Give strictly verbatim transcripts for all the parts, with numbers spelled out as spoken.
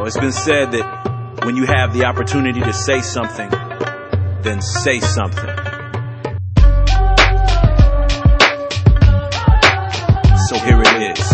It's been said that when you have the opportunity to say something, then say something. So here it is.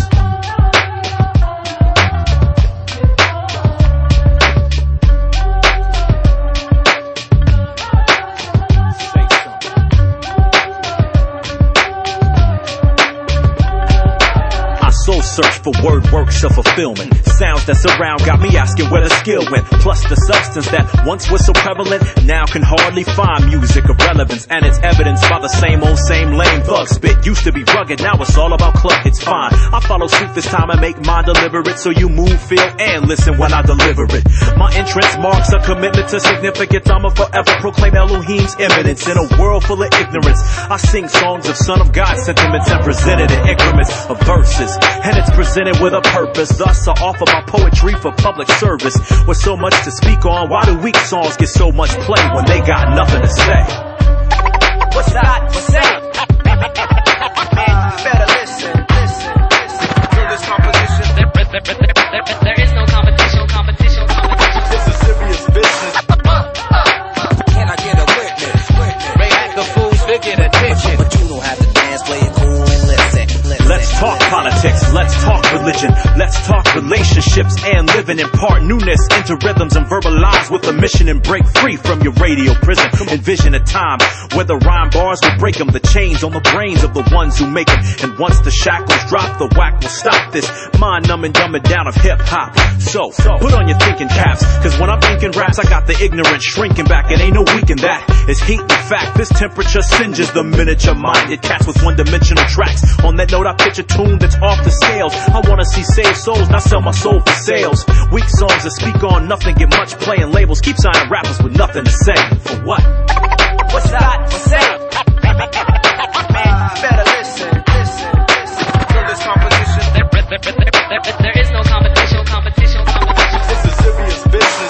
Soul search for word works of fulfillment. Sounds that surround got me asking where the skill went. Plus the substance that once was so prevalent now can hardly find music of relevance. And it's evidenced by the same old same lame thug spit. Used to be rugged, now it's all about cluck. It's fine, I follow suit this time and make mine deliberate, so you move, feel, and listen when I deliver it. My entrance marks a commitment to significance. I'ma forever proclaim Elohim's imminence in a world full of ignorance. I sing songs of Son of God sentiments and present it in increments of verses, and it's presented with a purpose. Thus I offer my poetry for public service. With so much to speak on, why do weak songs get so much play when they got nothing to say? What's that? What's that? Man, you better listen, listen, listen to this composition. There, there, there, there, there is no competition, competition, competition. This is serious business. Can I get a witness? Witness. Right at the fools, they get attention. But you don't have to dance, play it cool and listen. listen let's talk listen. Politics, let's talk religion, let's talk relationships and living. Impart newness into rhythms and verbalize with a mission and break free from your radio prison. Envision a time where the rhyme bars will break them, the chains on the brains of the ones who make them. And once the shackles drop, the whack will stop this mind-numbing dumbing down of hip-hop. So, put on your thinking caps, cause when I'm thinking raps, I got the ignorant shrinking back. It ain't no weak in that, it's heat. In fact, this temperature singes the miniature-minded cats with one-dimensional tracks. On that note, I pitch a tune that's off the scales. I wanna see saved souls, not sell my soul for sales. Weak songs that speak on nothing get much play, and labels keep signing rappers with nothing to say. For what? What's that? What's that? Man, you better listen, listen, listen to this composition. There, there, there, there, there, there is no competition, competition, competition. This is serious business.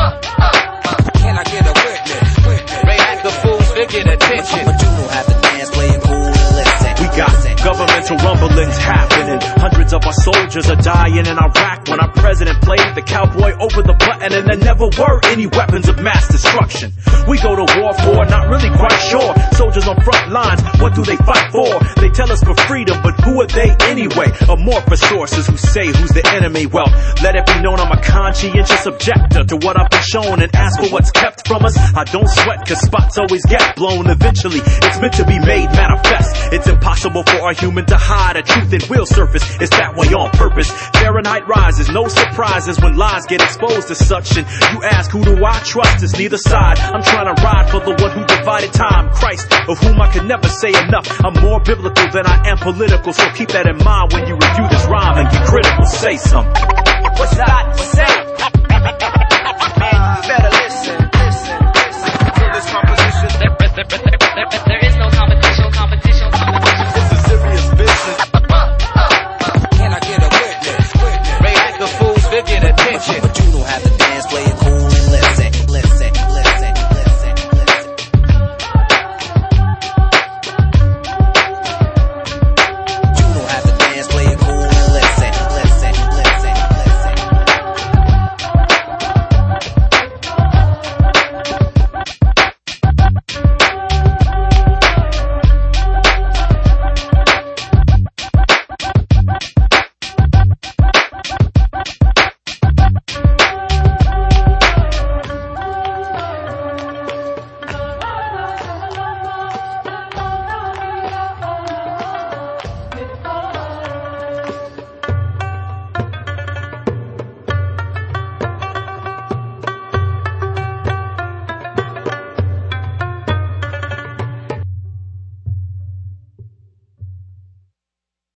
Can I get a witness? Witness. Right at the fools, they get attention. But you don't have to dance, play it cool and listen. We got governmental rumblings happening. Hundreds of our soldiers are dying in Iraq when our president played the cowboy over the button, and there never were any weapons of mass destruction. We go to war for, not really quite sure. Soldiers on front lines, what do they fight for? They tell us for freedom, but who are they anyway? Amorphous sources who say who's the enemy. Well, let it be known I'm a conscientious objector to what I've been shown, and ask for what's kept from us. I don't sweat, cause spots always get blown. Eventually, it's meant to be made manifest. It's impossible for a human to hide a truth, it will surface. It's that way on purpose. Fahrenheit rises, no surprises when lies get exposed as such. And you ask, who do I trust? It's neither side. I'm trying to ride for the one who divided time, Christ, of whom I can never say enough. I'm more biblical than I am political, so keep that in mind when you review this rhyme and get critical. Say something. What's that? What's that? Man, you better listen.